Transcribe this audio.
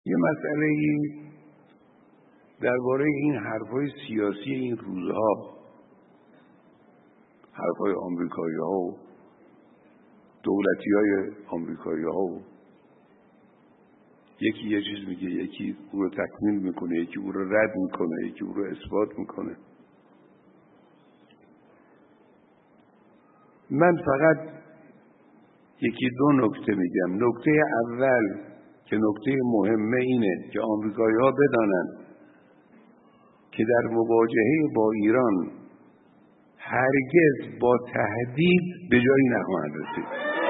یه مسئله درباره این حرفای سیاسی این روزها، حرفای آمریکایی‌ها و دولتی‌های آمریکایی‌ها، یکی یه چیز میگه، یکی او رو تکمیل میکنه، یکی او رو رد میکنه، یکی او رو اثبات میکنه. من فقط یکی دو نکته میگم. نکته اول که نکته مهمه اینه که آمریکایی‌ها بدانند که در مواجهه با ایران هرگز با تهدید به جایی نخواهند رسید.